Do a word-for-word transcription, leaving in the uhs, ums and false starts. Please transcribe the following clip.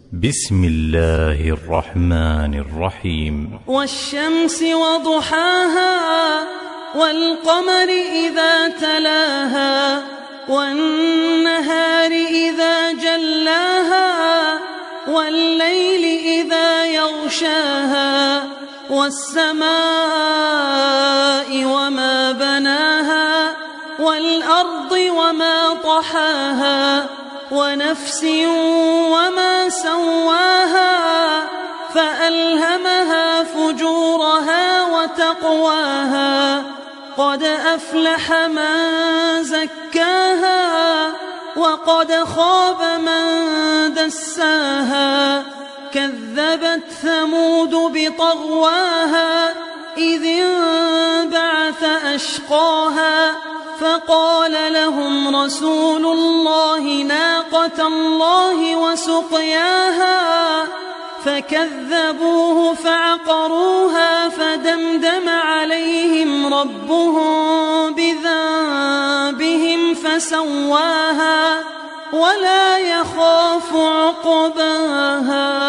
بسم الله الرحمن الرحيم. والشمس وضحاها والقمر إذا تلاها والنهار إذا جلاها والليل إذا يغشاها والسماء وما بناها والأرض وما طحاها ونفس وما سواها فألهمها فجورها وتقواها قد أفلح من زكاها وقد خاب من دساها كذبت ثمود بطغواها إذ انبعث أشقاها فقال لهم رسول الله ناقة الله وسقياها فكذبوه فعقروها فدمدم عليهم ربهم بذنبهم فسواها ولا يخاف عقباها.